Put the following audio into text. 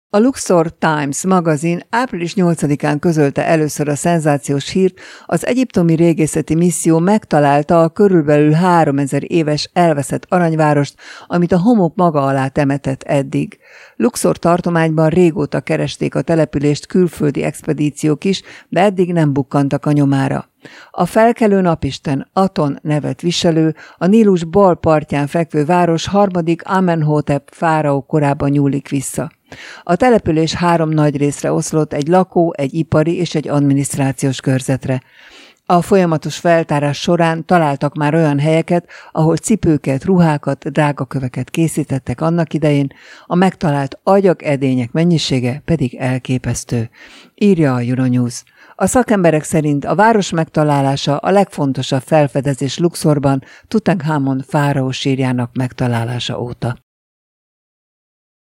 A Luxor Times magazin április 8-án közölte először a szenzációs hírt, az egyiptomi régészeti misszió megtalálta a körülbelül 3000 éves elveszett aranyvárost, amit a homok maga alá temetett eddig. Luxor tartományban régóta keresték a települést külföldi expedíciók is, de eddig nem bukkantak a nyomára. A felkelő napisten, Aton nevet viselő, a Nílus bal partján fekvő város harmadik Amenhotep fáraó korában nyúlik vissza. A település 3 nagy részre oszlott, egy lakó, egy ipari és egy adminisztrációs körzetre. A folyamatos feltárás során találtak már olyan helyeket, ahol cipőket, ruhákat, drágaköveket készítettek annak idején, a megtalált agyak, edények mennyisége pedig elképesztő, írja a Euronews. A szakemberek szerint a város megtalálása a legfontosabb felfedezés Luxorban Tutankamon fáraó sírjának megtalálása óta.